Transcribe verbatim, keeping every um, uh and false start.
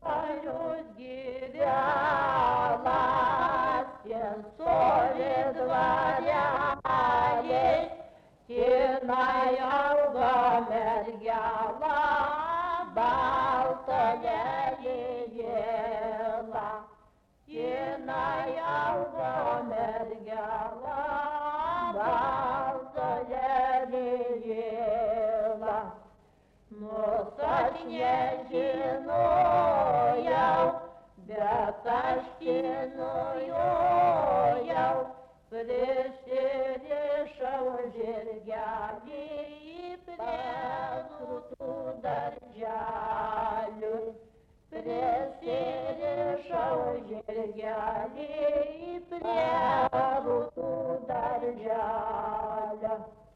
разгирялась, Сенцове дворяне, Тиная угомергяла, Балталеела, Тиная угомергяла, Балталеела. Но сочнежиную, бяташтиную, Пришерешал жердями и презут ударжалю. Пришерешал жердями и презут ударжалю.